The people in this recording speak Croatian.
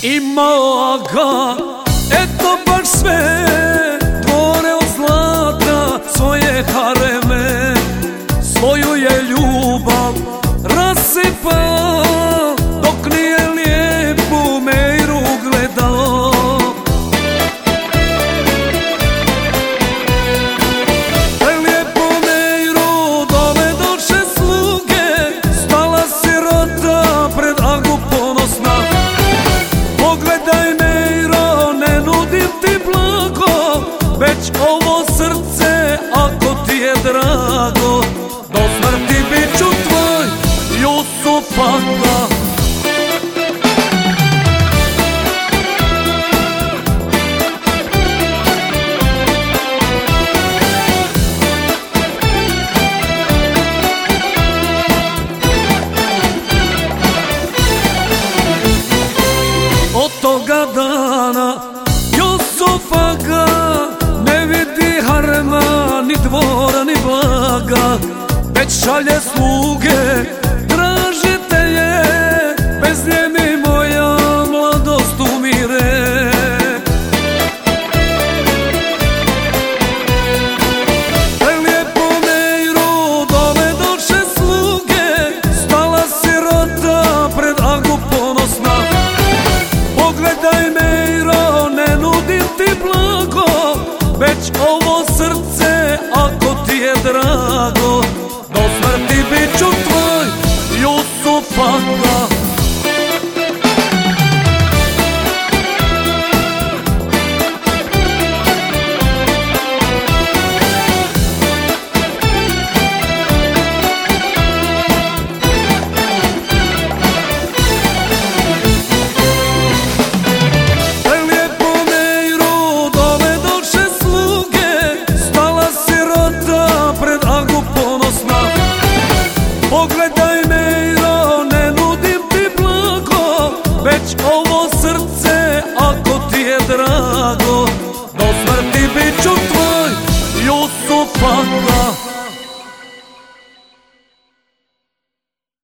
Ima ga, eto baš sve, dvore od zlata, svoje hareme, svoju je ljubav rasipao, dok nije lijepu Mejru gledao. Prelijepu Mejru dovedoše sluge, stala sirota pred Agu ponosna. Pogledaj Mejro, ne nudim ti blago, već ovo srce ako ti je drago. Do smrti bit ću tvoj Jusuf Aga. Od toga dana Jusuf Aga ne vidi harema, ni dvora, ni blaga, već šalje sluge, tražite je, bez nje mi moja mladost umire. Prelijepu Mejru dovedoše sluge, stala sirota pred Agu ponosna. Pogledaj Mejro, ne nudim ti blago, već ovo srce ako ti je drago. Do smrti bit ću tvoj Jusuf Aga.